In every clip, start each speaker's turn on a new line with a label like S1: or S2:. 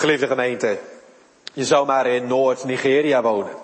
S1: Geliefde gemeente, je zou maar in Noord-Nigeria wonen.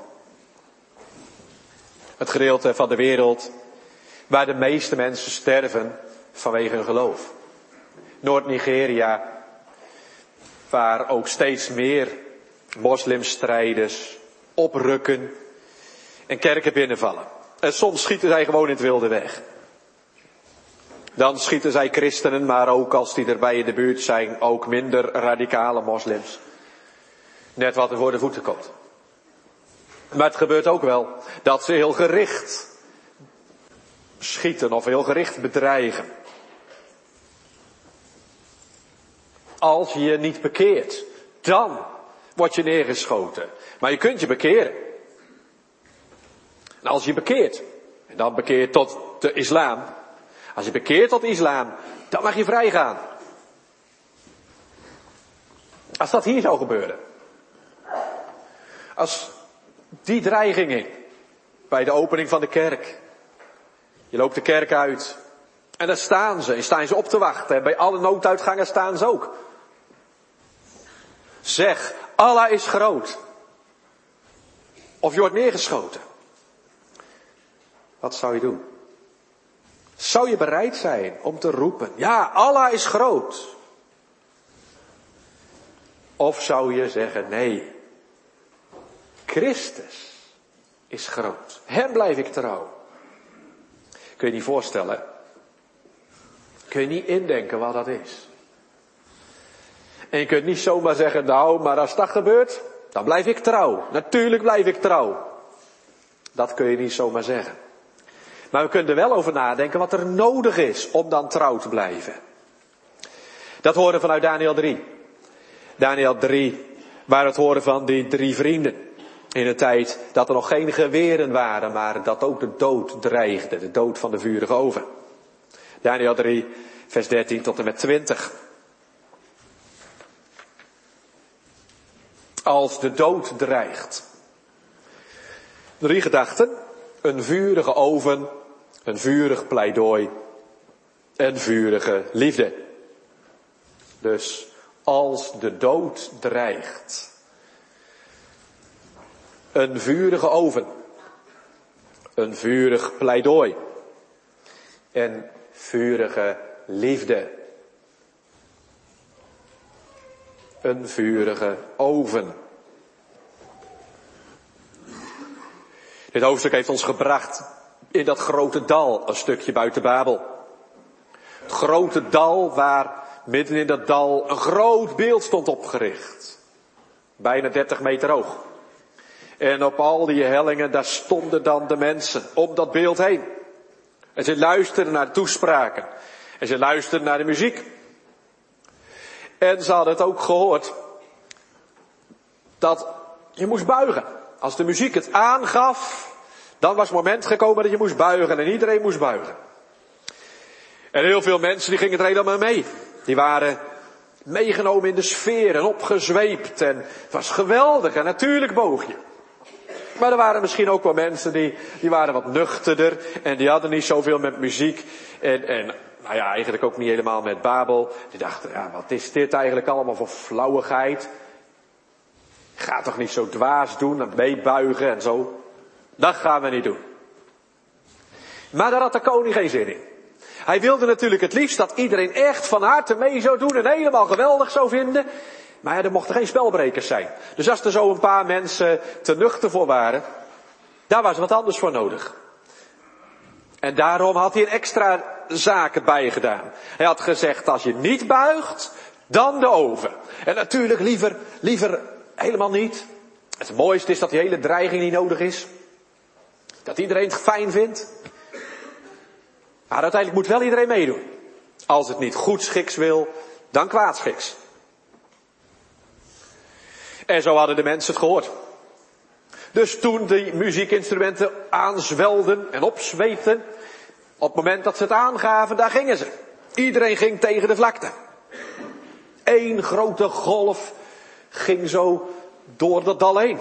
S1: Het gedeelte van de wereld waar de meeste mensen sterven vanwege hun geloof. Noord-Nigeria, waar ook steeds meer moslimstrijders oprukken en kerken binnenvallen. En soms schieten zij gewoon in het wilde weg. Dan schieten zij christenen, maar ook als die erbij in de buurt zijn, ook minder radicale moslims. Net wat er voor de voeten komt. Maar het gebeurt ook wel dat ze heel gericht schieten of heel gericht bedreigen. Als je je niet bekeert, dan word je neergeschoten. Maar je kunt je bekeren. En als je bekeert, en dan bekeert tot de islam. Als je bekeert tot de islam, dan mag je vrijgaan. Als dat hier zou gebeuren. Als die dreigingen bij de opening van de kerk. Je loopt de kerk uit. En daar staan ze. En staan ze op te wachten. En bij alle nooduitgangen staan ze ook. Zeg, Allah is groot. Of je wordt neergeschoten. Wat zou je doen? Zou je bereid zijn om te roepen, ja, Allah is groot? Of zou je zeggen, nee, Christus is groot. Hem blijf ik trouw. Kun je niet voorstellen? Kun je niet indenken wat dat is? En je kunt niet zomaar zeggen, nou, maar als dat gebeurt, dan blijf ik trouw. Natuurlijk blijf ik trouw. Dat kun je niet zomaar zeggen. Maar we kunnen er wel over nadenken wat er nodig is om dan trouw te blijven. Dat horen we vanuit Daniel 3. Daniel 3, waar we het horen van die 3 vrienden. In een tijd dat er nog geen geweren waren, maar dat ook de dood dreigde. De dood van de vurige oven. Daniel 3, vers 13 tot en met 20. Als de dood dreigt. 3 gedachten. Een vurige oven, een vurig pleidooi en vurige liefde. Dus als de dood dreigt. Een vurige oven, een vurig pleidooi en vurige liefde. Een vurige oven. Dit hoofdstuk heeft ons gebracht in dat grote dal, een stukje buiten Babel. Het grote dal waar midden in dat dal een groot beeld stond opgericht. Bijna 30 meter hoog. En op al die hellingen, daar stonden dan de mensen om dat beeld heen. En ze luisterden naar de toespraken. En ze luisterden naar de muziek. En ze hadden het ook gehoord dat je moest buigen. Als de muziek het aangaf, dan was het moment gekomen dat je moest buigen en iedereen moest buigen. En heel veel mensen die gingen er helemaal mee. Die waren meegenomen in de sfeer en opgezweept en het was geweldig en natuurlijk boog je. Maar er waren misschien ook wel mensen die waren wat nuchterder en die hadden niet zoveel met muziek en nou ja, eigenlijk ook niet helemaal met Babel. Die dachten, ja, wat is dit eigenlijk allemaal voor flauwigheid? Ga toch niet zo dwaas doen en meebuigen en zo. Dat gaan we niet doen. Maar daar had de koning geen zin in. Hij wilde natuurlijk het liefst dat iedereen echt van harte mee zou doen en helemaal geweldig zou vinden. Maar ja, er mochten geen spelbrekers zijn. Dus als er zo een paar mensen te nuchter voor waren, daar was wat anders voor nodig. En daarom had hij een extra zaak bij gedaan. Hij had gezegd, als je niet buigt, dan de oven. En natuurlijk liever helemaal niet. Het mooiste is dat die hele dreiging niet nodig is. Dat iedereen het fijn vindt. Maar uiteindelijk moet wel iedereen meedoen. Als het niet goedschiks wil, dan kwaadschiks. En zo hadden de mensen het gehoord. Dus toen die muziekinstrumenten aanzwelden en opzweepten, op het moment dat ze het aangaven, daar gingen ze. Iedereen ging tegen de vlakte. Eén grote golf ging zo door dat dal heen.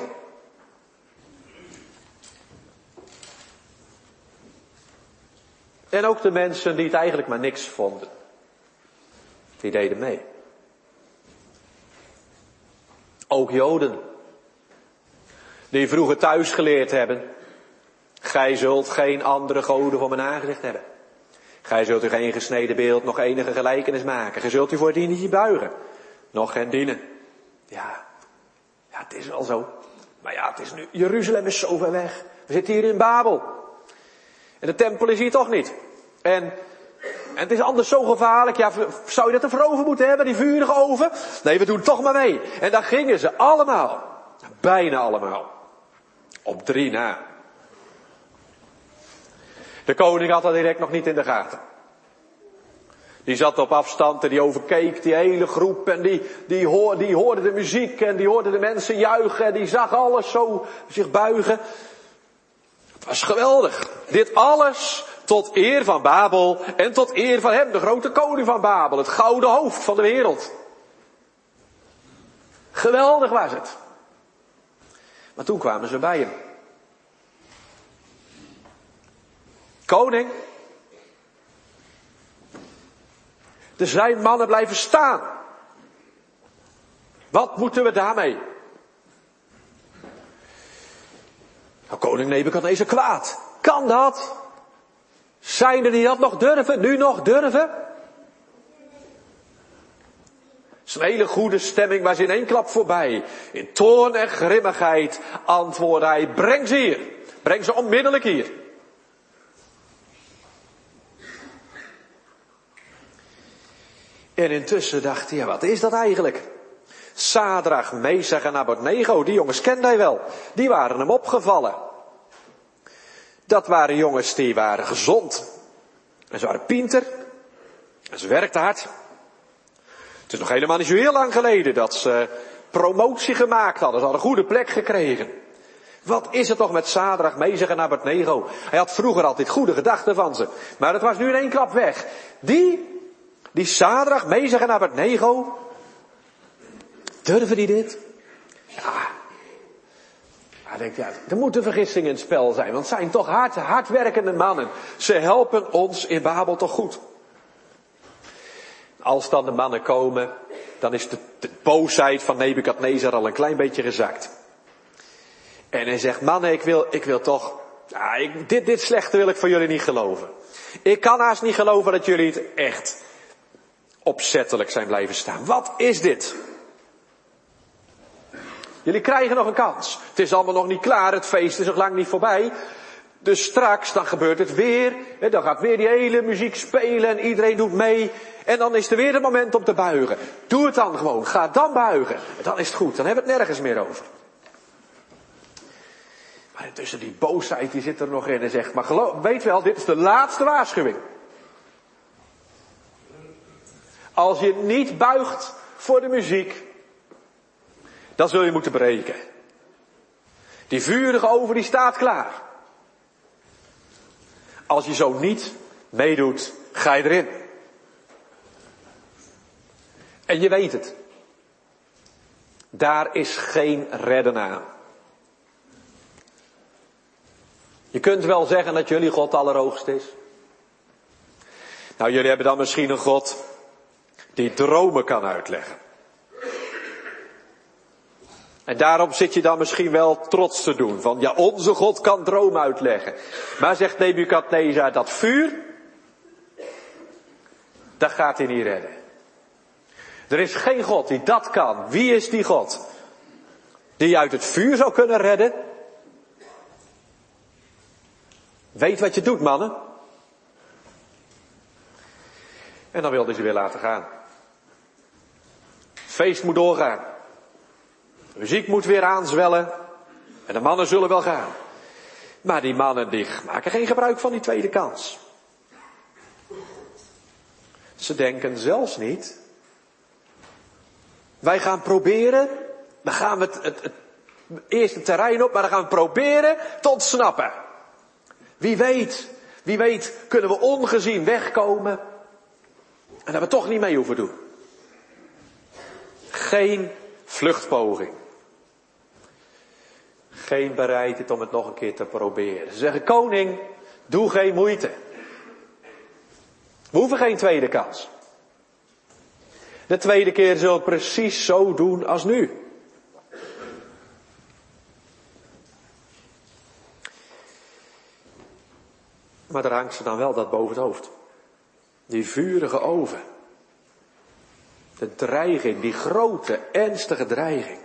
S1: En ook de mensen die het eigenlijk maar niks vonden, die deden mee. Ook Joden. Die vroeger thuis geleerd hebben. Gij zult geen andere goden voor mijn aangezicht hebben. Gij zult u geen gesneden beeld, nog enige gelijkenis maken. Gij zult u voor die niet buigen. Nog hen dienen. Ja, het is wel zo. Maar ja, het is nu, Jeruzalem is zo ver weg. We zitten hier in Babel. En de tempel is hier toch niet. En het is anders zo gevaarlijk. Ja, zou je dat ervoor over moeten hebben, die vurige oven? Nee, we doen toch maar mee. En daar gingen ze allemaal. Bijna allemaal. Op 3 na. De koning had dat direct nog niet in de gaten. Die zat op afstand en die overkeek die hele groep en die hoorde de muziek en die hoorde de mensen juichen en die zag alles zo zich buigen. Het was geweldig. Dit alles tot eer van Babel en tot eer van hem, de grote koning van Babel, het gouden hoofd van de wereld. Geweldig was het. Maar toen kwamen ze bij hem. Koning, er zijn mannen blijven staan. Wat moeten we daarmee? Nou, koning Nebukadnezar kwaad. Kan dat? Zijn er die dat nog durven? Nu nog durven? Zijn hele goede stemming was in één klap voorbij. In toorn en grimmigheid antwoordde hij, breng ze hier. Breng ze onmiddellijk hier. En intussen dacht hij, ja, wat is dat eigenlijk? Sadrach, Mesach en Abednego, die jongens kende hij wel. Die waren hem opgevallen. Dat waren jongens die waren gezond. En ze waren pinter. En ze werkten hard. Het is nog helemaal niet zo heel lang geleden dat ze promotie gemaakt hadden. Ze hadden een goede plek gekregen. Wat is het toch met Sadrach, Mesach en Abednego? Hij had vroeger altijd goede gedachten van ze. Maar het was nu in één klap weg. Die Sadrach, Mesach en Abednego, durven die dit? Ja. Hij denkt, ja, er moet een vergissing in het spel zijn, want het zijn toch hardwerkende mannen. Ze helpen ons in Babel toch goed. Als dan de mannen komen, dan is de boosheid van Nebukadnezar al een klein beetje gezakt. En hij zegt, mannen, ik wil toch, dit slechte wil ik van jullie niet geloven. Ik kan haast niet geloven dat jullie het echt opzettelijk zijn blijven staan. Wat is dit? Jullie krijgen nog een kans. Het is allemaal nog niet klaar, het feest is nog lang niet voorbij. Dus straks, dan gebeurt het weer. Dan gaat weer die hele muziek spelen en iedereen doet mee. En dan is er weer het moment om te buigen. Doe het dan gewoon, ga dan buigen. Dan is het goed, dan hebben we het nergens meer over. Maar intussen die boosheid, die zit er nog in en zegt, maar weet wel, dit is de laatste waarschuwing. Als je niet buigt voor de muziek, dan zul je moeten breken. Die vurige oven die staat klaar. Als je zo niet meedoet, ga je erin. En je weet het. Daar is geen redden aan. Je kunt wel zeggen dat jullie God allerhoogst is. Nou, jullie hebben dan misschien een God die dromen kan uitleggen. En daarom zit je dan misschien wel trots te doen. Van ja, onze God kan dromen uitleggen. Maar zegt Nebukadnezar, dat vuur, dat gaat hij niet redden. Er is geen God die dat kan. Wie is die God? Die je uit het vuur zou kunnen redden? Weet wat je doet, mannen. En dan wilde ze weer laten gaan. Het feest moet doorgaan. De muziek moet weer aanzwellen. En de mannen zullen wel gaan. Maar die mannen die maken geen gebruik van die tweede kans. Ze denken zelfs niet. Wij gaan proberen. Dan gaan we het eerste terrein op. Maar dan gaan we proberen te ontsnappen. Wie weet kunnen we ongezien wegkomen. En dat we toch niet mee hoeven doen. Geen vluchtpoging. Geen bereidheid om het nog een keer te proberen. Ze zeggen, koning, doe geen moeite. We hoeven geen tweede kans. De tweede keer zullen we precies zo doen als nu. Maar daar hangt ze dan wel dat boven het hoofd. Die vurige oven. De dreiging, die grote, ernstige dreiging.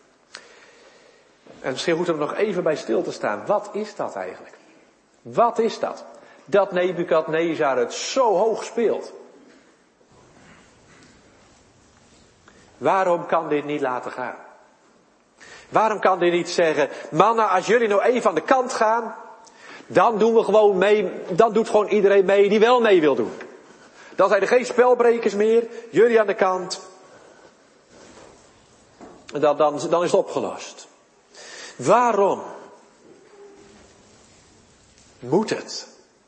S1: En misschien moeten we er nog even bij stil te staan. Wat is dat eigenlijk? Wat is dat? Dat Nebukadnezar het zo hoog speelt. Waarom kan dit niet laten gaan? Waarom kan dit niet zeggen, mannen, als jullie nou even aan de kant gaan, dan doen we gewoon mee, dan doet gewoon iedereen mee die wel mee wil doen. Dan zijn er geen spelbrekers meer, jullie aan de kant. En dan is het opgelost. Waarom moet het?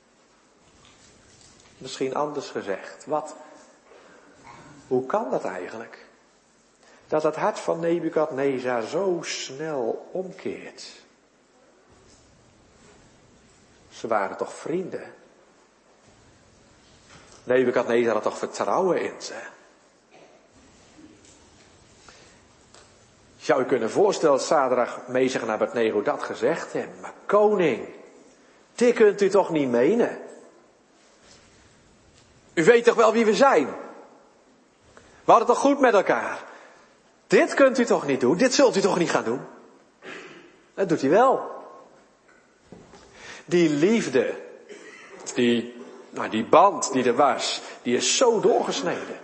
S1: Misschien anders gezegd. Hoe kan dat eigenlijk? Dat het hart van Nebukadnezar zo snel omkeert. Ze waren toch vrienden? Nebukadnezar had toch vertrouwen in ze? Je zou je kunnen voorstellen dat Sadrach, Mesach en Abednego dat gezegd hebben. Maar koning, dit kunt u toch niet menen? U weet toch wel wie we zijn? We hadden toch goed met elkaar? Dit kunt u toch niet doen? Dit zult u toch niet gaan doen? Dat doet hij wel. Die liefde, die band die er was, die is zo doorgesneden.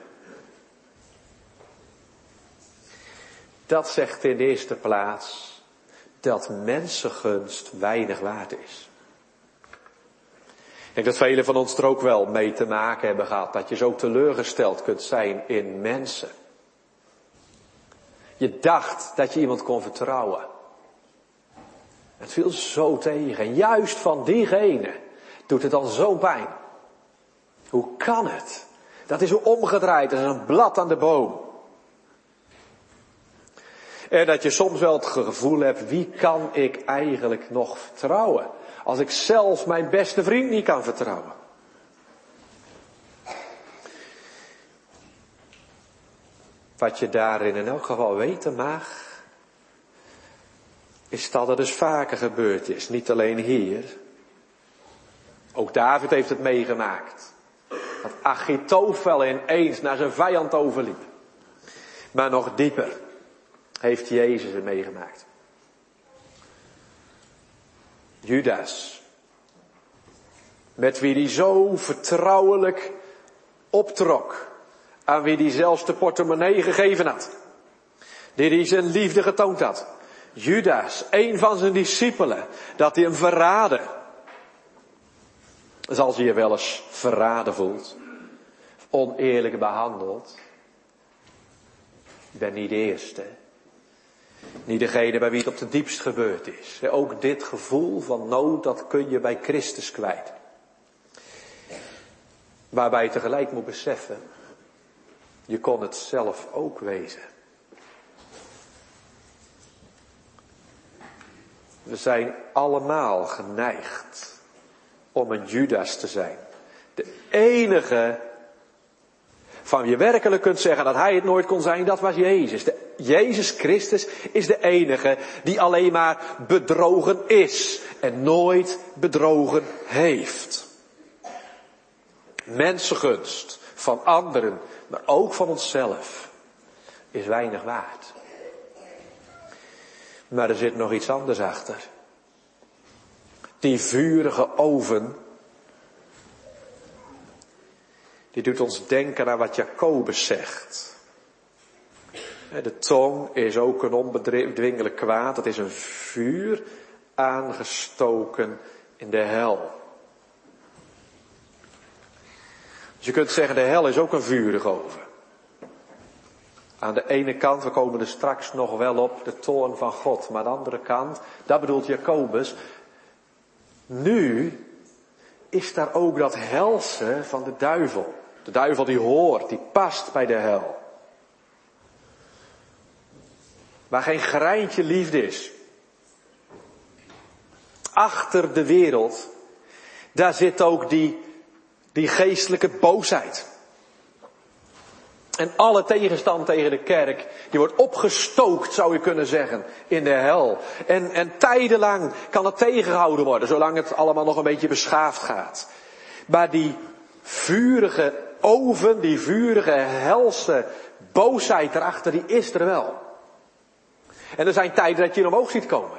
S1: Dat zegt in de eerste plaats dat mensengunst weinig waard is. Ik denk dat velen van ons er ook wel mee te maken hebben gehad. Dat je zo teleurgesteld kunt zijn in mensen. Je dacht dat je iemand kon vertrouwen. Het viel zo tegen. En juist van diegene doet het dan zo pijn. Hoe kan het? Dat is omgedraaid als een blad aan de boom. En dat je soms wel het gevoel hebt, wie kan ik eigenlijk nog vertrouwen? Als ik zelfs mijn beste vriend niet kan vertrouwen. Wat je daarin in elk geval weten mag, is dat er dus vaker gebeurd is. Niet alleen hier. Ook David heeft het meegemaakt. Dat Achitofel ineens naar zijn vijand overliep. Maar nog dieper heeft Jezus het meegemaakt. Judas, met wie hij zo vertrouwelijk optrok, aan wie hij zelfs de portemonnee gegeven had, die hij zijn liefde getoond had. Judas, een van zijn discipelen, dat hij hem verraadde. Dus als je je wel eens verraden voelt, oneerlijk behandeld, ik ben niet de eerste. Niet degene bij wie het op de diepst gebeurd is. Ook dit gevoel van nood, dat kun je bij Christus kwijt. Waarbij je tegelijk moet beseffen, je kon het zelf ook wezen. We zijn allemaal geneigd om een Judas te zijn. De enige van wie je werkelijk kunt zeggen dat hij het nooit kon zijn, dat was Jezus. Jezus Christus is de enige die alleen maar bedrogen is en nooit bedrogen heeft. Mensengunst van anderen, maar ook van onszelf, is weinig waard. Maar er zit nog iets anders achter. Die vurige oven, die doet ons denken aan wat Jacobus zegt. De tong is ook een onbedwingelijk kwaad. Het is een vuur aangestoken in de hel. Dus je kunt zeggen, de hel is ook een vurige oven. Aan de ene kant, we komen er straks nog wel op, de toorn van God. Maar aan de andere kant, dat bedoelt Jacobus, nu is daar ook dat helse van de duivel. De duivel die hoort, die past bij de hel. Waar geen greintje liefde is. Achter de wereld, daar zit ook die geestelijke boosheid. En alle tegenstand tegen de kerk, die wordt opgestookt, zou je kunnen zeggen, in de hel. En tijdenlang kan het tegengehouden worden, zolang het allemaal nog een beetje beschaafd gaat. Maar die vurige oven, die vurige helse boosheid erachter, die is er wel. En er zijn tijden dat je hem omhoog ziet komen.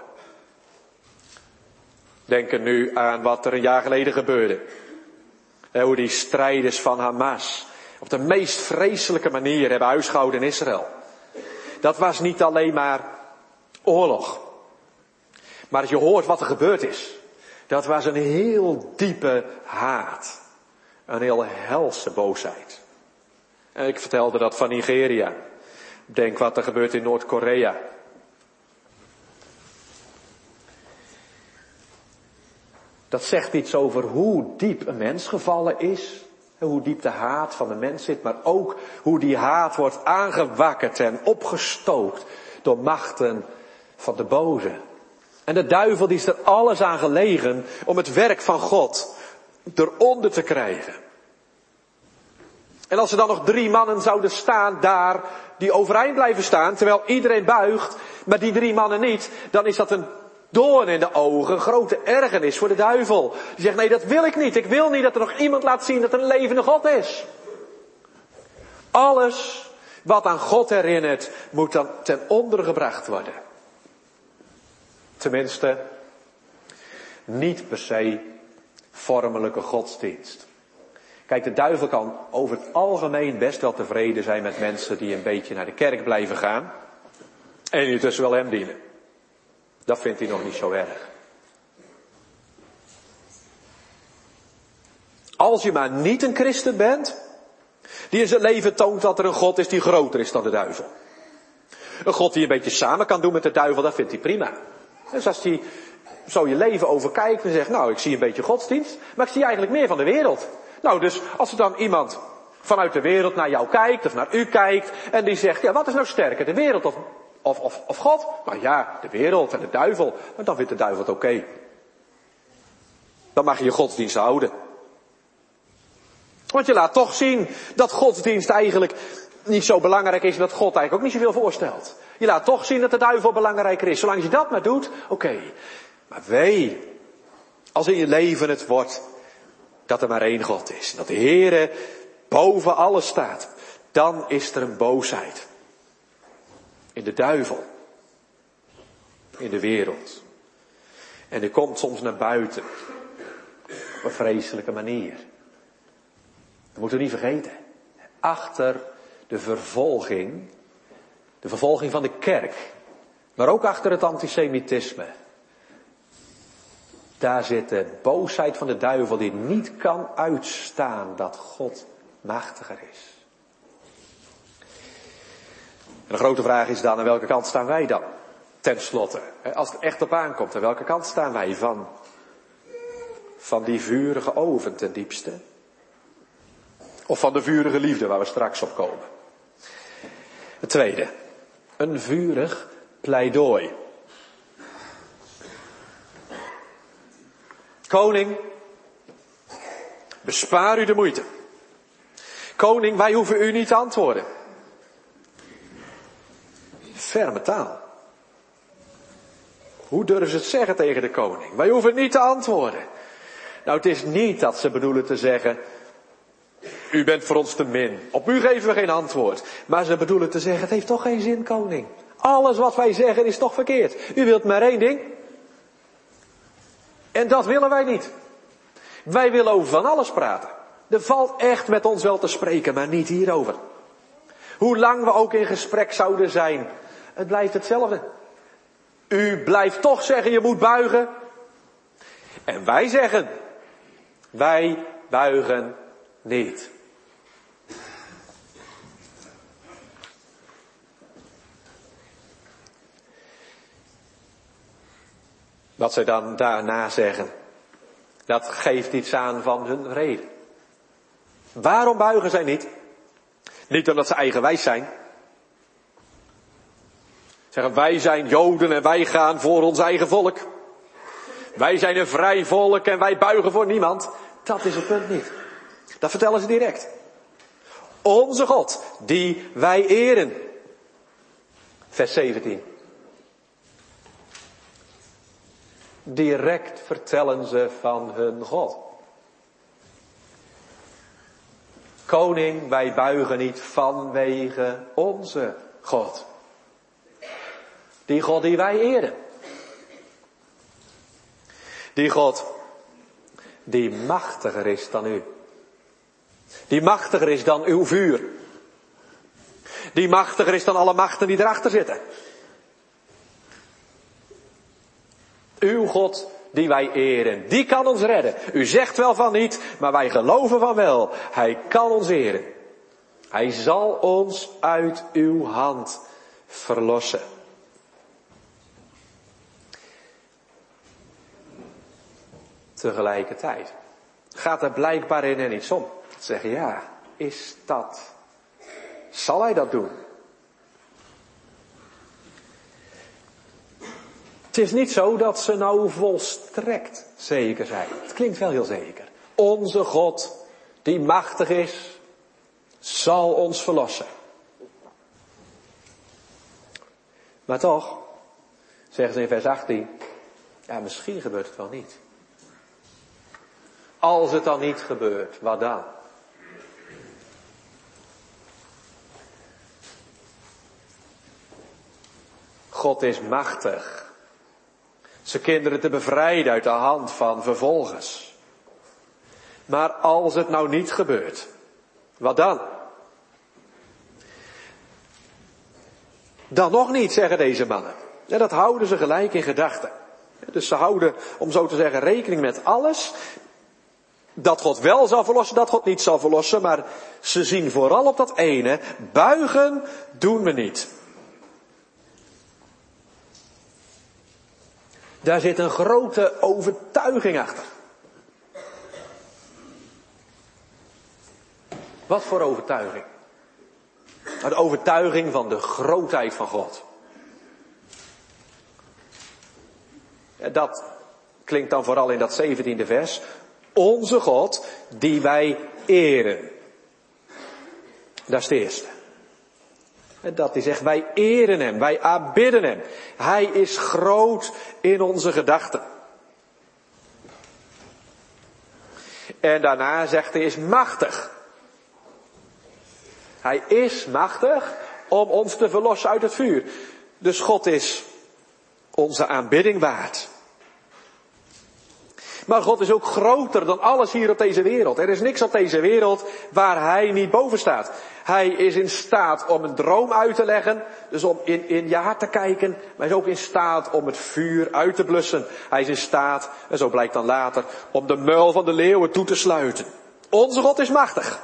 S1: Denk er nu aan wat er een jaar geleden gebeurde. En hoe die strijders van Hamas op de meest vreselijke manier hebben huisgehouden in Israël. Dat was niet alleen maar oorlog. Maar als je hoort wat er gebeurd is. Dat was een heel diepe haat. Een heel helse boosheid. En ik vertelde dat van Nigeria. Denk wat er gebeurt in Noord-Korea. Dat zegt iets over hoe diep een mens gevallen is. En hoe diep de haat van de mens zit. Maar ook hoe die haat wordt aangewakkerd en opgestookt door machten van de boze. En de duivel die is er alles aan gelegen om het werk van God eronder te krijgen. En als er dan nog 3 mannen zouden staan daar die overeind blijven staan terwijl iedereen buigt, maar die 3 mannen niet, dan is dat een doorn in de ogen, een grote ergernis voor de duivel. Die zegt, nee, dat wil ik niet. Ik wil niet dat er nog iemand laat zien dat er een levende God is. Alles wat aan God herinnert, moet dan ten onder gebracht worden. Tenminste, niet per se vormelijke godsdienst. Kijk, de duivel kan over het algemeen best wel tevreden zijn met mensen die een beetje naar de kerk blijven gaan. En die tussen wel hem dienen. Dat vindt hij nog niet zo erg. Als je maar niet een christen bent, die in zijn leven toont dat er een God is die groter is dan de duivel. Een God die een beetje samen kan doen met de duivel, dat vindt hij prima. Dus als hij zo je leven overkijkt en zegt, nou, ik zie een beetje godsdienst, maar ik zie eigenlijk meer van de wereld. Nou, dus als er dan iemand vanuit de wereld naar jou kijkt, of naar u kijkt, en die zegt, ja, wat is nou sterker, de wereld of God? Nou ja, de wereld en de duivel. Maar dan vindt de duivel het oké. Dan mag je je godsdienst houden. Want je laat toch zien dat godsdienst eigenlijk niet zo belangrijk is en dat God eigenlijk ook niet zoveel voorstelt. Je laat toch zien dat de duivel belangrijker is. Zolang je dat maar doet, oké. Maar wee, als in je leven het wordt dat er maar één God is. Dat de Heere boven alles staat. Dan is er een boosheid. In de duivel. In de wereld. En die komt soms naar buiten. Op een vreselijke manier. Dat moeten we niet vergeten. Achter de vervolging van de kerk, maar ook achter het antisemitisme, daar zit de boosheid van de duivel die niet kan uitstaan dat God machtiger is. En de grote vraag is dan, aan welke kant staan wij dan? Ten slotte, als het echt op aankomt, aan welke kant staan wij van die vurige oven ten diepste? Of van de vurige liefde waar we straks op komen? Het tweede, een vurig pleidooi. Koning, bespaar u de moeite. Koning, wij hoeven u niet te antwoorden. Ferme taal. Hoe durven ze het zeggen tegen de koning? Wij hoeven niet te antwoorden. Nou, het is niet dat ze bedoelen te zeggen, u bent voor ons te min. Op u geven we geen antwoord. Maar ze bedoelen te zeggen, het heeft toch geen zin, koning. Alles wat wij zeggen is toch verkeerd. U wilt maar één ding. En dat willen wij niet. Wij willen over van alles praten. Er valt echt met ons wel te spreken, maar niet hierover. Hoe lang we ook in gesprek zouden zijn, het blijft hetzelfde. U blijft toch zeggen, je moet buigen. En wij zeggen, wij buigen niet. Wat zij dan daarna zeggen, dat geeft iets aan van hun reden. Waarom buigen zij niet? Niet omdat ze eigenwijs zijn. Zeggen, wij zijn Joden en wij gaan voor ons eigen volk. Wij zijn een vrij volk en wij buigen voor niemand. Dat is het punt niet. Dat vertellen ze direct. Onze God, die wij eren. Vers 17. Direct vertellen ze van hun God. Koning, wij buigen niet vanwege onze God. Die God die wij eren. Die God die machtiger is dan u. Die machtiger is dan uw vuur. Die machtiger is dan alle machten die erachter zitten. Uw God die wij eren, die kan ons redden. U zegt wel van niet, maar wij geloven van wel. Hij kan ons eren. Hij zal ons uit uw hand verlossen. Tegelijkertijd gaat er blijkbaar in hen iets om. Zeggen, ja, is dat? Zal hij dat doen? Het is niet zo dat ze nou volstrekt zeker zijn. Het klinkt wel heel zeker. Onze God, die machtig is, zal ons verlossen. Maar toch, zeggen ze in vers 18, ja, misschien gebeurt het wel niet. Als het dan niet gebeurt, wat dan? God is machtig zijn kinderen te bevrijden uit de hand van vervolgers. Maar als het nou niet gebeurt, wat dan? Dan nog niet, zeggen deze mannen. En dat houden ze gelijk in gedachten. Dus ze houden, om zo te zeggen, rekening met alles. Dat God wel zal verlossen, dat God niet zal verlossen. Maar ze zien vooral op dat ene. Buigen doen we niet. Daar zit een grote overtuiging achter. Wat voor overtuiging? De overtuiging van de grootheid van God. Dat klinkt dan vooral in dat 17e vers. Onze God, die wij eren. Dat is het eerste. Dat hij zegt, wij eren hem, wij aanbidden hem. Hij is groot in onze gedachten. En daarna zegt hij is machtig. Hij is machtig om ons te verlossen uit het vuur. Dus God is onze aanbidding waard. Maar God is ook groter dan alles hier op deze wereld. Er is niks op deze wereld waar hij niet boven staat. Hij is in staat om een droom uit te leggen. Dus om in je hart te kijken. Maar hij is ook in staat om het vuur uit te blussen. Hij is in staat, en zo blijkt dan later, om de muil van de leeuwen toe te sluiten. Onze God is machtig.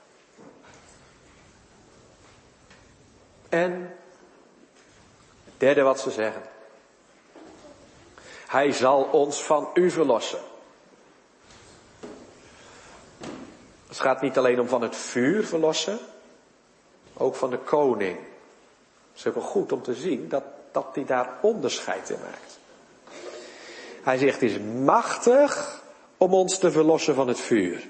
S1: En het derde wat ze zeggen. Hij zal ons van u verlossen. Het gaat niet alleen om van het vuur verlossen, ook van de koning. Het is ook wel goed om te zien dat hij daar onderscheid in maakt. Hij zegt, hij is machtig om ons te verlossen van het vuur.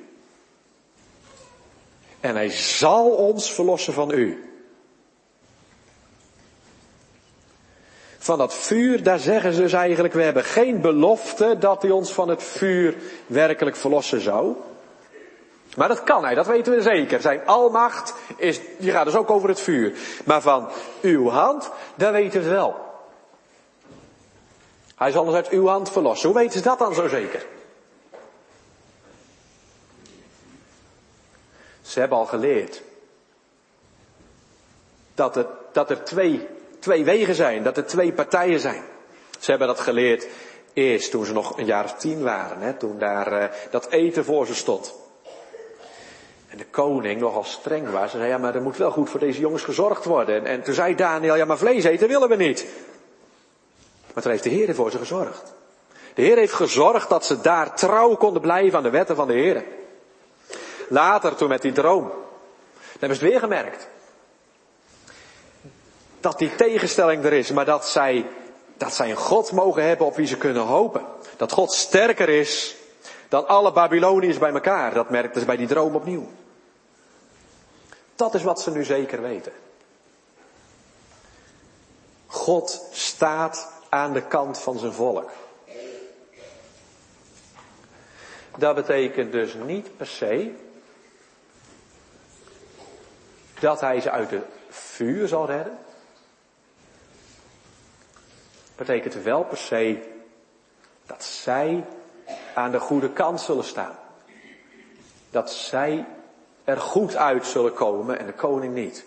S1: En hij zal ons verlossen van u. Van dat vuur, daar zeggen ze dus eigenlijk, we hebben geen belofte dat hij ons van het vuur werkelijk verlossen zou. Maar dat kan hij, dat weten we zeker. Zijn almacht die gaat dus ook over het vuur. Maar van uw hand, daar weten we het wel. Hij zal ons uit uw hand verlossen. Hoe weten ze dat dan zo zeker? Ze hebben al geleerd dat er twee wegen zijn, dat er twee partijen zijn. Ze hebben dat geleerd eerst toen ze nog een jaar of 10 waren, toen daar dat eten voor ze stond. En de koning nogal streng was. Ze zei, ja, maar er moet wel goed voor deze jongens gezorgd worden. En toen zei Daniel, ja, maar vlees eten willen we niet. Maar toen heeft de Heer voor ze gezorgd. De Heer heeft gezorgd dat ze daar trouw konden blijven aan de wetten van de Heer. Later, toen met die droom, dan hebben ze het weer gemerkt. Dat die tegenstelling er is, maar dat zij een God mogen hebben op wie ze kunnen hopen. Dat God sterker is dan alle Babyloniërs bij elkaar. Dat merkten ze bij die droom opnieuw. Dat is wat ze nu zeker weten. God staat aan de kant van zijn volk. Dat betekent dus niet per se dat hij ze uit het vuur zal redden. Betekent wel per se dat zij aan de goede kant zullen staan. Dat zij er goed uit zullen komen en de koning niet.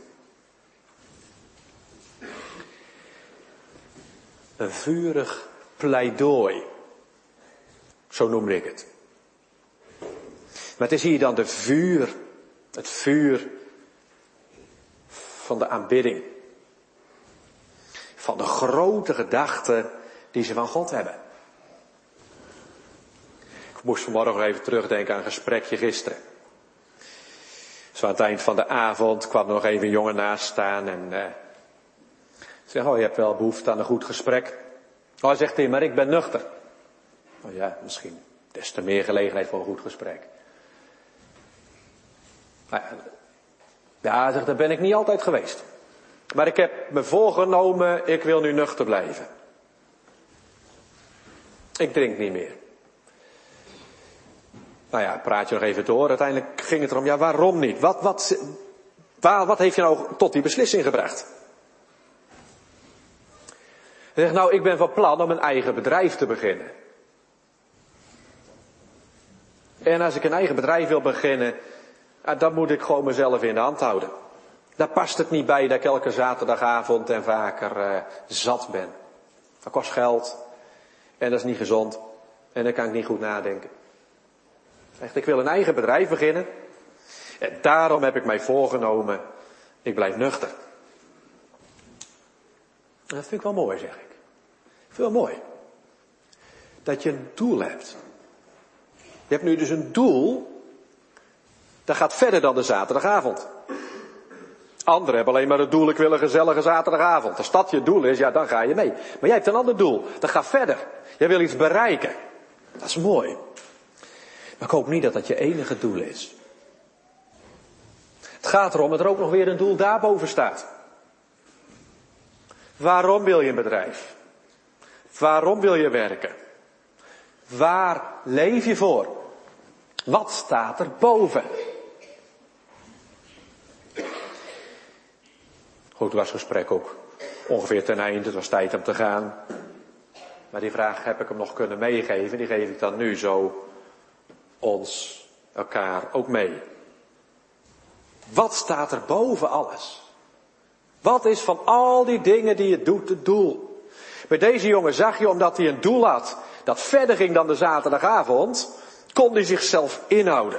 S1: Een vurig pleidooi. Zo noemde ik het. Maar het is hier dan het vuur van de aanbidding. Van de grote gedachten die ze van God hebben. Ik moest vanmorgen nog even terugdenken aan een gesprekje gisteren. Zo aan het eind van de avond kwam er nog even een jongen naast staan en zei, je hebt wel behoefte aan een goed gesprek. Hij zegt hij, maar ik ben nuchter. Oh ja, misschien des te meer gelegenheid voor een goed gesprek. Ja, hij zegt, daar ben ik niet altijd geweest. Maar ik heb me voorgenomen, ik wil nu nuchter blijven. Ik drink niet meer. Nou ja, praat je nog even door. Uiteindelijk ging het erom, ja, waarom niet? Wat heeft je nou tot die beslissing gebracht? Hij zegt, nou, ik ben van plan om een eigen bedrijf te beginnen. En als ik een eigen bedrijf wil beginnen, dan moet ik gewoon mezelf in de hand houden. Daar past het niet bij dat ik elke zaterdagavond en vaker zat ben. Dat kost geld. En dat is niet gezond. En dan kan ik niet goed nadenken. Echt, ik wil een eigen bedrijf beginnen. En daarom heb ik mij voorgenomen, ik blijf nuchter. En dat vind ik wel mooi, zeg ik. Ik vind het wel mooi. Dat je een doel hebt. Je hebt nu dus een doel. Dat gaat verder dan de zaterdagavond. Anderen hebben alleen maar het doel, ik wil een gezellige zaterdagavond. Als dat je doel is, ja, dan ga je mee. Maar jij hebt een ander doel. Dat gaat verder. Jij wil iets bereiken. Dat is mooi. Maar ik hoop niet dat dat je enige doel is. Het gaat erom dat er ook nog weer een doel daarboven staat. Waarom wil je een bedrijf? Waarom wil je werken? Waar leef je voor? Wat staat er boven? Goed, was het gesprek ook ongeveer ten einde. Het was tijd om te gaan. Maar die vraag heb ik hem nog kunnen meegeven. Die geef ik dan nu zo elkaar ook mee. Wat staat er boven alles? Wat is van al die dingen die je doet het doel? Bij deze jongen zag je, omdat hij een doel had dat verder ging dan de zaterdagavond, kon hij zichzelf inhouden.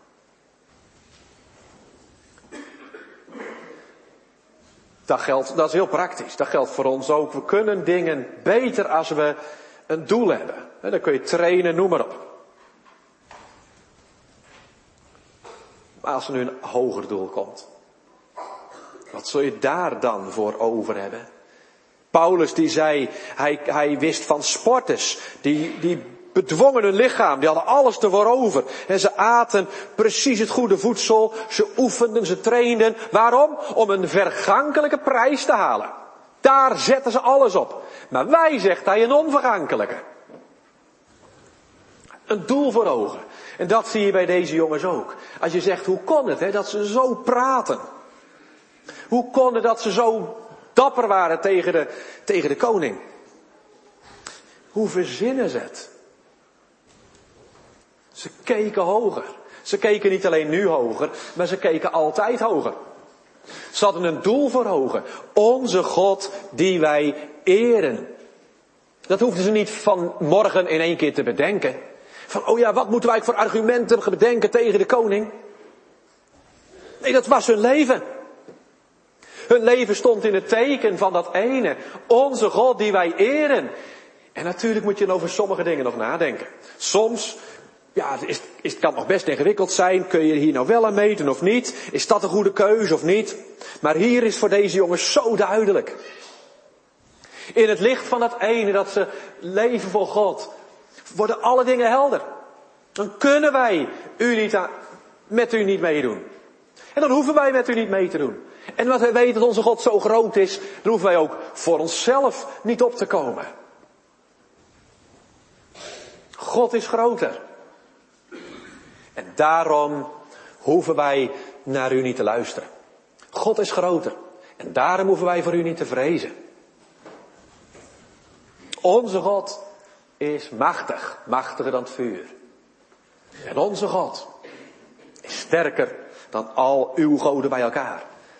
S1: Dat is heel praktisch. Dat geldt voor ons ook. We kunnen dingen beter als we een doel hebben. Dan kun je trainen, noem maar op. Maar als er nu een hoger doel komt, wat zul je daar dan voor over hebben? Paulus die zei, hij wist van sporters, die bedwongen hun lichaam, die hadden alles ervoor over. En ze aten precies het goede voedsel, ze oefenden, ze trainden. Waarom? Om een vergankelijke prijs te halen. Daar zetten ze alles op. Maar wij, zegt hij, een onvergankelijke. Een doel voor ogen. En dat zie je bij deze jongens ook. Als je zegt, hoe kon het, dat ze zo praten? Hoe kon het dat ze zo dapper waren tegen de koning? Hoe verzinnen ze het? Ze keken hoger. Ze keken niet alleen nu hoger, maar ze keken altijd hoger. Ze hadden een doel voor ogen. Onze God die wij eren. Dat hoefden ze niet van morgen in één keer te bedenken. Van, oh ja, wat moeten wij voor argumenten bedenken tegen de koning? Nee, dat was hun leven. Hun leven stond in het teken van dat ene. Onze God die wij eren. En natuurlijk moet je over sommige dingen nog nadenken. Soms, ja, het kan nog best ingewikkeld zijn. Kun je hier nou wel aan meedoen of niet? Is dat een goede keuze of niet? Maar hier is voor deze jongens zo duidelijk. In het licht van dat ene, dat ze leven voor God, worden alle dingen helder. Dan kunnen wij met u niet meedoen. En dan hoeven wij met u niet mee te doen. En wat wij weten dat onze God zo groot is, dan hoeven wij ook voor onszelf niet op te komen. God is groter. En daarom hoeven wij naar u niet te luisteren. God is groter. En daarom hoeven wij voor u niet te vrezen. Onze God is machtig. Machtiger dan het vuur. En onze God is sterker dan al uw goden bij elkaar.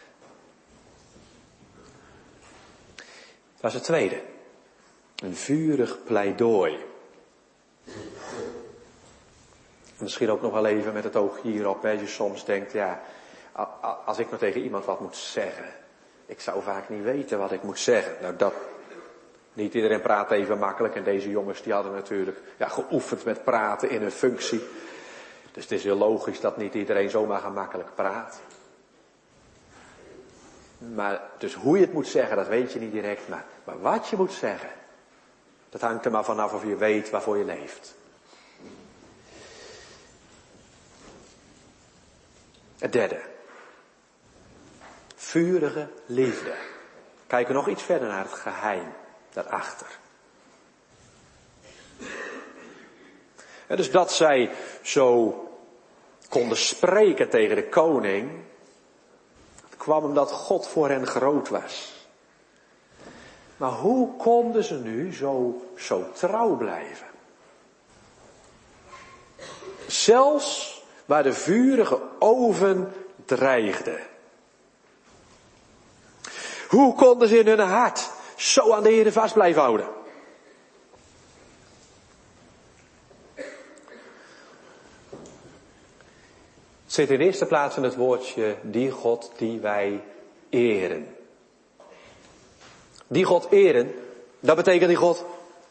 S1: Dat was het tweede. Een vurig pleidooi. Misschien ook nog wel even met het oog hierop. Als je soms denkt, ja, als ik nou tegen iemand wat moet zeggen. Ik zou vaak niet weten wat ik moet zeggen. Nou, dat, niet iedereen praat even makkelijk. En deze jongens die hadden natuurlijk geoefend met praten in hun functie. Dus het is heel logisch dat niet iedereen zomaar gemakkelijk praat. Maar dus hoe je het moet zeggen, dat weet je niet direct. Maar wat je moet zeggen, dat hangt er maar vanaf of je weet waarvoor je leeft. Het derde. Vurige liefde. Kijken we nog iets verder naar het geheim daarachter. En dus dat zij zo konden spreken tegen de koning, het kwam omdat God voor hen groot was. Maar hoe konden ze nu zo trouw blijven? Zelfs waar de vurige oven dreigde. Hoe konden ze in hun hart zo aan de Heer vast blijven houden? Het zit in de eerste plaats in het woordje die God die wij eren. Die God eren, dat betekent die God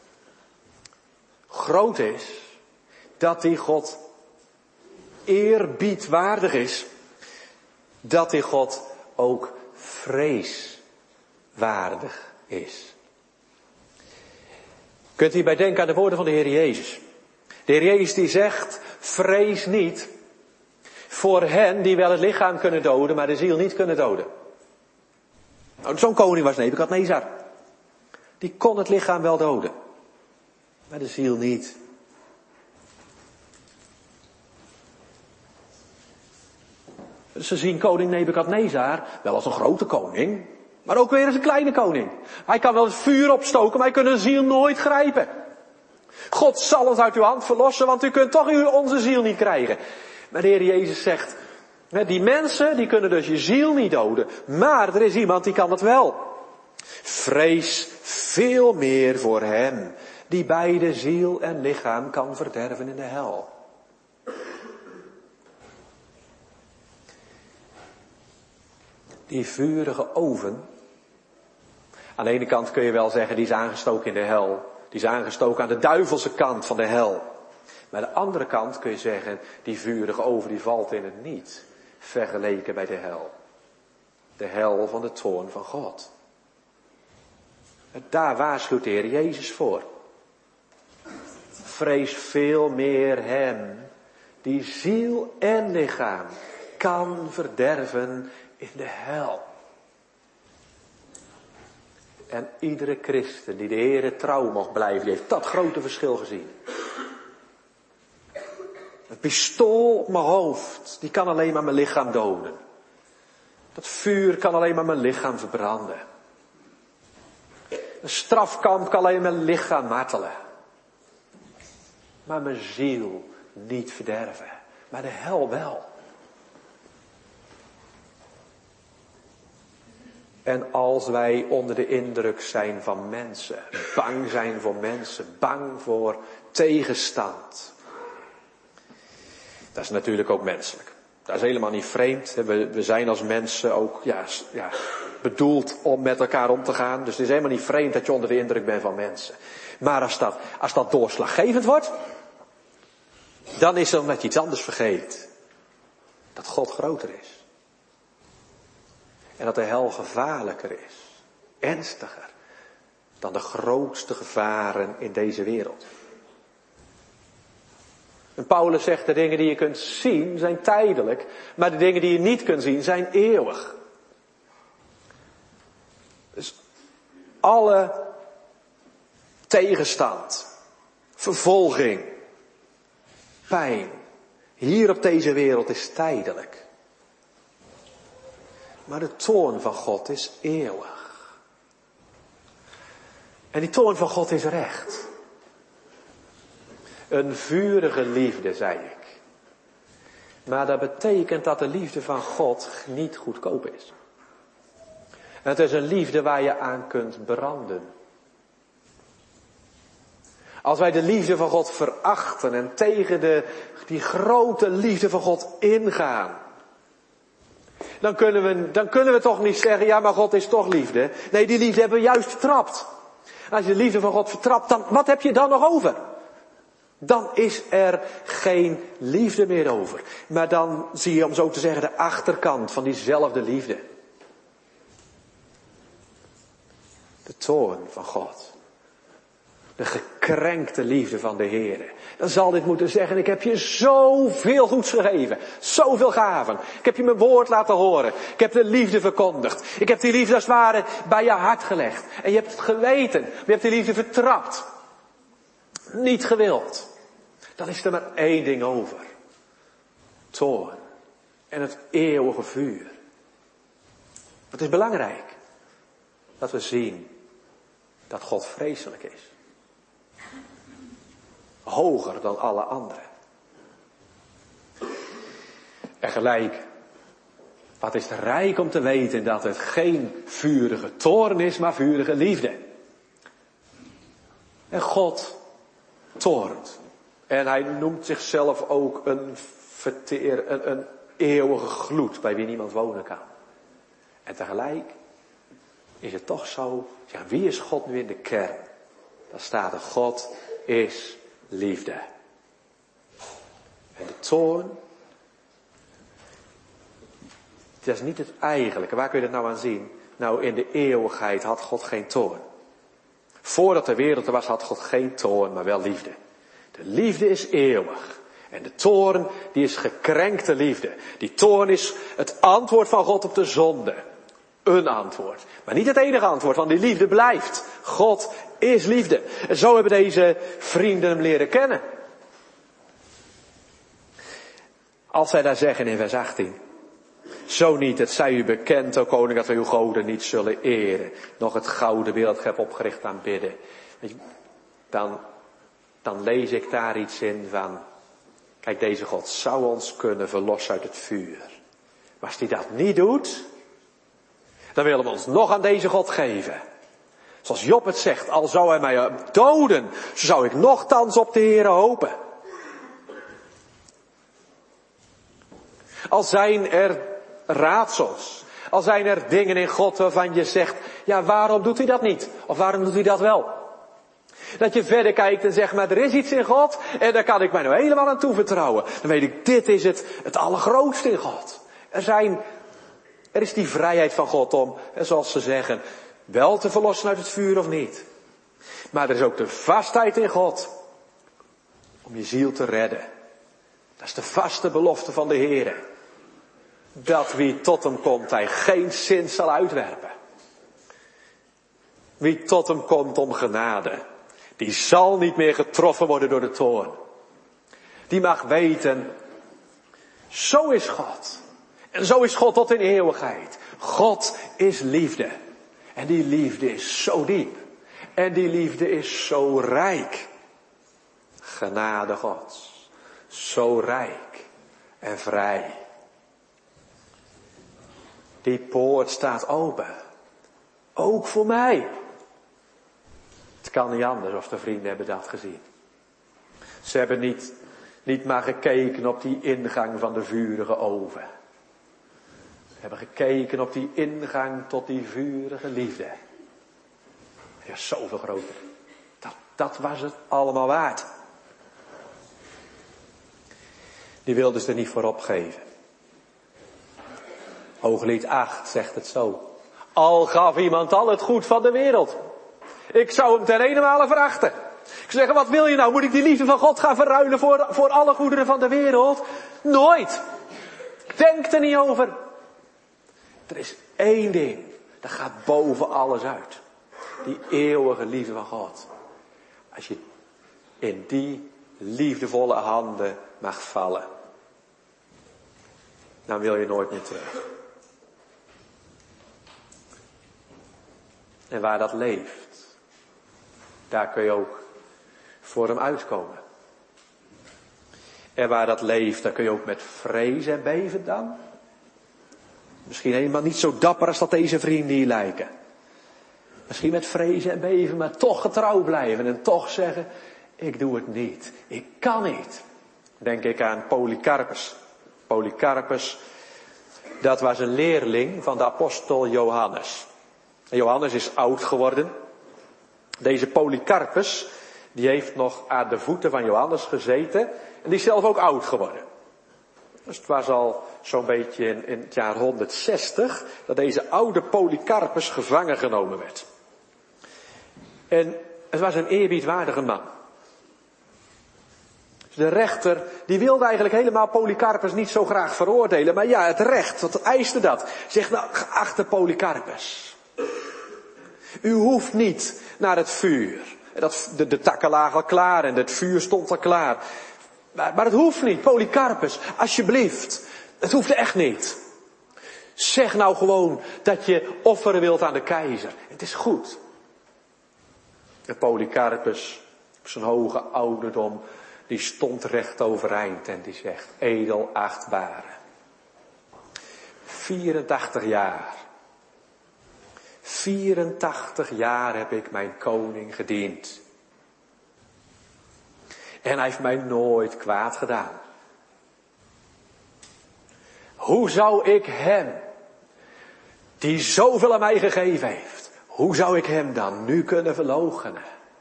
S1: groot is. Dat die God eerbiedwaardig is. Dat die God ook vreeswaardig is. Kunt u hierbij denken aan de woorden van de Heer Jezus. De Heer Jezus die zegt, vrees niet voor hen die wel het lichaam kunnen doden, maar de ziel niet kunnen doden. Nou, zo'n koning was Nebukadnezar. Die kon het lichaam wel doden, maar de ziel niet. Dus ze zien koning Nebukadnezar wel als een grote koning, maar ook weer als een kleine koning. Hij kan wel het vuur opstoken, maar hij kan een ziel nooit grijpen. God zal ons uit uw hand verlossen, want u kunt toch onze ziel niet krijgen. Maar de Heer Jezus zegt, die mensen die kunnen dus je ziel niet doden, maar er is iemand die kan het wel. Vrees veel meer voor hem, die beide ziel en lichaam kan verderven in de hel. Die vurige oven, aan de ene kant kun je wel zeggen, die is aangestoken in de hel. Die is aangestoken aan de duivelse kant van de hel. Maar aan de andere kant kun je zeggen, die vurige oven die valt in het niet. Vergeleken bij de hel. De hel van de toorn van God. Daar waarschuwt de Heer Jezus voor. Vrees veel meer hem, die ziel en lichaam kan verderven in de hel. En iedere christen die de Heere trouw mocht blijven, die heeft dat grote verschil gezien. Een pistool op mijn hoofd, die kan alleen maar mijn lichaam doden. Dat vuur kan alleen maar mijn lichaam verbranden. Een strafkamp kan alleen mijn lichaam martelen. Maar mijn ziel niet verderven. Maar de hel wel. En als wij onder de indruk zijn van mensen, bang zijn voor mensen, bang voor tegenstand. Dat is natuurlijk ook menselijk. Dat is helemaal niet vreemd. We zijn als mensen ook bedoeld om met elkaar om te gaan. Dus het is helemaal niet vreemd dat je onder de indruk bent van mensen. Maar als dat doorslaggevend wordt, dan is het omdat je iets anders vergeet. Dat God groter is. En dat de hel gevaarlijker is. Ernstiger. Dan de grootste gevaren in deze wereld. En Paulus zegt, de dingen die je kunt zien zijn tijdelijk, maar de dingen die je niet kunt zien zijn eeuwig. Dus alle tegenstand, vervolging, pijn, hier op deze wereld is tijdelijk. Maar de toorn van God is eeuwig. En die toorn van God is recht. Een vurige liefde, zei ik. Maar dat betekent dat de liefde van God niet goedkoop is. En het is een liefde waar je aan kunt branden. Als wij de liefde van God verachten en tegen die grote liefde van God ingaan, dan kunnen we toch niet zeggen, ja, maar God is toch liefde. Nee, die liefde hebben we juist vertrapt. En als je de liefde van God vertrapt, dan wat heb je dan nog over? Dan is er geen liefde meer over. Maar dan zie je, om zo te zeggen, de achterkant van diezelfde liefde. De toorn van God. De gekrenkte liefde van de Heer. Dan zal dit moeten zeggen, ik heb je zoveel goeds gegeven. Zoveel gaven. Ik heb je mijn woord laten horen. Ik heb de liefde verkondigd. Ik heb die liefde als het ware bij je hart gelegd. En je hebt het geweten. Maar je hebt die liefde vertrapt. Niet gewild. Dan is er maar één ding over. Toorn. En het eeuwige vuur. Het is belangrijk. Dat we zien dat God vreselijk is. Hoger dan alle anderen. En gelijk, wat is het rijk om te weten dat het geen vurige toorn is, maar vurige liefde. En God toornt. En hij noemt zichzelf ook een eeuwige gloed bij wie niemand wonen kan. En tegelijk is het toch zo, ja, wie is God nu in de kern? Dan staat er, God is liefde. En de toorn, dat is niet het eigenlijke. Waar kun je dat nou aan zien? Nou, in de eeuwigheid had God geen toorn. Voordat de wereld er was, had God geen toorn, maar wel liefde. De liefde is eeuwig. En de toorn, die is gekrenkte liefde. Die toorn is het antwoord van God op de zonde. Een antwoord. Maar niet het enige antwoord, want die liefde blijft. God is liefde. En zo hebben deze vrienden hem leren kennen. Als zij daar zeggen in vers 18. Zo niet, het zij u bekend, o koning, dat wij uw goden niet zullen eren. Nog het gouden beeld heb opgericht aanbidden. Dan lees ik daar iets in van, kijk, deze God zou ons kunnen verlossen uit het vuur. Maar als hij dat niet doet, dan willen we ons nog aan deze God geven. Zoals Job het zegt, al zou hij mij doden, zo zou ik nochtans op de Heere hopen. Al zijn er raadsels, al zijn er dingen in God waarvan je zegt, ja, waarom doet hij dat niet? Of waarom doet hij dat wel? Dat je verder kijkt en zegt, maar er is iets in God en daar kan ik mij nou helemaal aan toevertrouwen. Dan weet ik, dit is het allergrootste in God. Er is die vrijheid van God om, zoals ze zeggen, wel te verlossen uit het vuur of niet. Maar er is ook de vastheid in God om je ziel te redden. Dat is de vaste belofte van de Heere. Dat wie tot hem komt, hij geen zin zal uitwerpen. Wie tot hem komt om genade, die zal niet meer getroffen worden door de toorn. Die mag weten, zo is God. En zo is God tot in eeuwigheid. God is liefde. En die liefde is zo diep. En die liefde is zo rijk. Genade Gods. Zo rijk en vrij. Die poort staat open. Ook voor mij. Het kan niet anders of de vrienden hebben dat gezien. Ze hebben niet maar gekeken op die ingang van de vurige oven. Ze hebben gekeken op die ingang tot die vurige liefde. Ja, zoveel groter. Dat was het allemaal waard. Die wilden ze er niet voor opgeven. Hooglied 8 zegt het zo. Al gaf iemand al het goed van de wereld. Ik zou hem ten ene male verachten. Ik zeg, wat wil je nou? Moet ik die liefde van God gaan verruilen voor alle goederen van de wereld? Nooit. Denk er niet over. Er is één ding. Dat gaat boven alles uit. Die eeuwige liefde van God. Als je in die liefdevolle handen mag vallen, dan wil je nooit meer terug. En waar dat leeft, daar kun je ook voor hem uitkomen. En waar dat leeft, daar kun je ook met vrees en beven dan. Misschien helemaal niet zo dapper als dat deze vrienden hier lijken. Misschien met vrees en beven, maar toch getrouw blijven en toch zeggen, ik doe het niet. Ik kan niet. Denk ik aan Polycarpus. Polycarpus, dat was een leerling van de apostel Johannes. En Johannes is oud geworden. Deze Polycarpus, die heeft nog aan de voeten van Johannes gezeten. En die is zelf ook oud geworden. Dus het was al zo'n beetje in het jaar 160 dat deze oude Polycarpus gevangen genomen werd. En het was een eerbiedwaardige man. De rechter, die wilde eigenlijk helemaal Polycarpus niet zo graag veroordelen. Maar ja, het recht, wat eiste dat. Zegt, nou, geachte Polycarpus. U hoeft niet naar het vuur. De takken lagen al klaar en het vuur stond al klaar. Maar het hoeft niet, Polycarpus, alsjeblieft. Het hoeft echt niet. Zeg nou gewoon dat je offeren wilt aan de keizer. Het is goed. En Polycarpus, op zijn hoge ouderdom, die stond recht overeind en die zegt, edelachtbare. 84 jaar. 84 jaar heb ik mijn koning gediend. En hij heeft mij nooit kwaad gedaan. Hoe zou ik hem, die zoveel aan mij gegeven heeft, hoe zou ik hem dan nu kunnen verloochenen?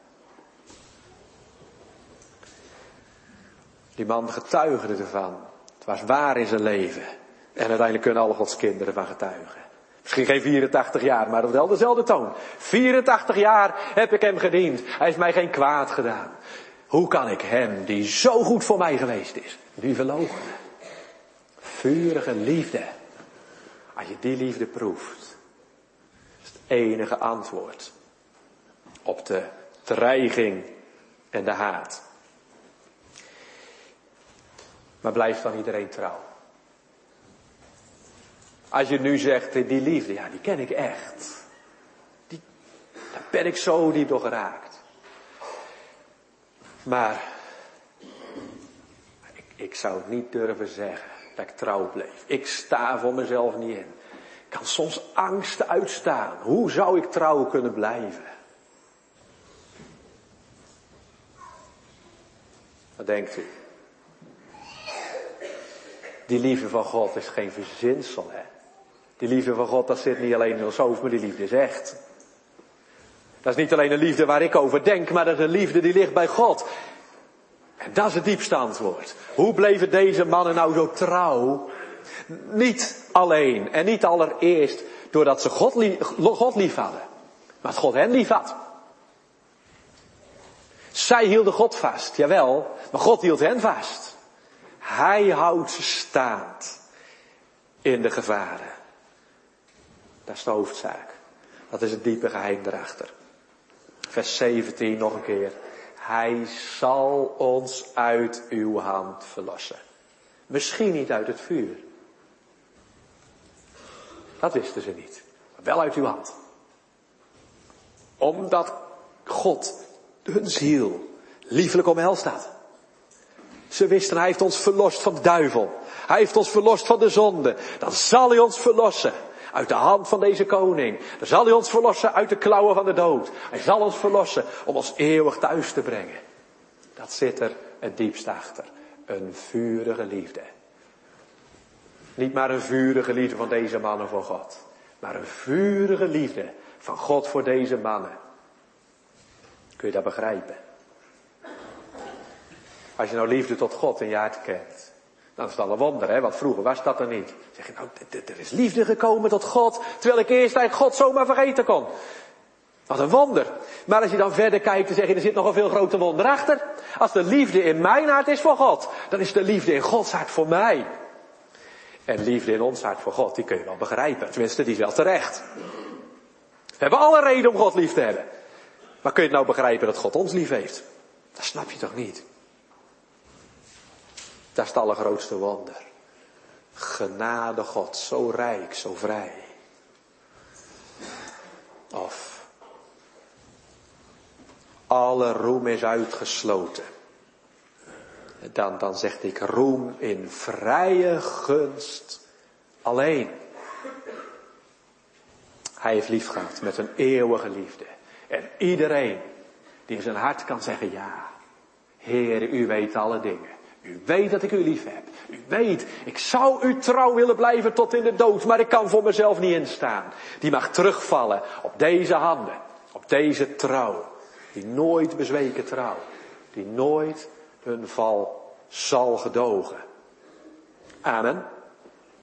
S1: Die man getuigde ervan. Het was waar in zijn leven. En uiteindelijk kunnen alle Gods kinderen van getuigen. Misschien geen 84 jaar, maar wel dezelfde toon. 84 jaar heb ik hem gediend. Hij heeft mij geen kwaad gedaan. Hoe kan ik hem, die zo goed voor mij geweest is, nu verloochenen? Vurige liefde. Als je die liefde proeft, is het enige antwoord op de dreiging en de haat. Maar blijft dan iedereen trouw? Als je nu zegt, die liefde, ja, die ken ik echt. Daar ben ik zo diep door geraakt. Maar ik zou niet durven zeggen dat ik trouw bleef. Ik sta voor mezelf niet in. Ik kan soms angst uitstaan. Hoe zou ik trouw kunnen blijven? Wat denkt u? Die liefde van God is geen verzinsel, hè. Die liefde van God, dat zit niet alleen in ons hoofd, maar die liefde is echt. Dat is niet alleen een liefde waar ik over denk, maar dat is een liefde die ligt bij God. En dat is het diepste antwoord. Hoe bleven deze mannen nou zo trouw? Niet alleen en niet allereerst doordat ze God lief hadden, maar dat God hen lief had. Zij hielden God vast, jawel, maar God hield hen vast. Hij houdt ze staand in de gevaren. Dat is de hoofdzaak. Dat is het diepe geheim erachter. Vers 17 nog een keer. Hij zal ons uit uw hand verlossen. Misschien niet uit het vuur. Dat wisten ze niet. Maar wel uit uw hand. Omdat God hun ziel liefelijk omhelst had. Ze wisten, hij heeft ons verlost van de duivel. Hij heeft ons verlost van de zonde. Dan zal hij ons verlossen uit de hand van deze koning. Dan zal hij ons verlossen uit de klauwen van de dood. Hij zal ons verlossen om ons eeuwig thuis te brengen. Dat zit er het diepst achter. Een vurige liefde. Niet maar een vurige liefde van deze mannen voor God. Maar een vurige liefde van God voor deze mannen. Kun je dat begrijpen? Als je nou liefde tot God in je hart kent, dan is het al een wonder, hè? Want vroeger was dat er niet. Dan zeg je, nou, er is liefde gekomen tot God, terwijl ik eerst eigenlijk God zomaar vergeten kon. Wat een wonder. Maar als je dan verder kijkt, dan zeg je, er zit nog een veel groter wonder achter. Als de liefde in mijn hart is voor God, dan is de liefde in Gods hart voor mij. En liefde in ons hart voor God, die kun je wel begrijpen. Tenminste, die is wel terecht. We hebben alle reden om God lief te hebben. Maar kun je het nou begrijpen dat God ons lief heeft? Dat snap je toch niet? Dat is het allergrootste wonder. Genade God, zo rijk, zo vrij. Of alle roem is uitgesloten. Dan zegt ik roem in vrije gunst alleen. Hij heeft lief gehad met een eeuwige liefde. En iedereen die in zijn hart kan zeggen ja. Heer, u weet alle dingen. U weet dat ik u lief heb. U weet, ik zou u trouw willen blijven tot in de dood, maar ik kan voor mezelf niet instaan. Die mag terugvallen op deze handen, op deze trouw. Die nooit bezweken trouw. Die nooit hun val zal gedogen. Amen.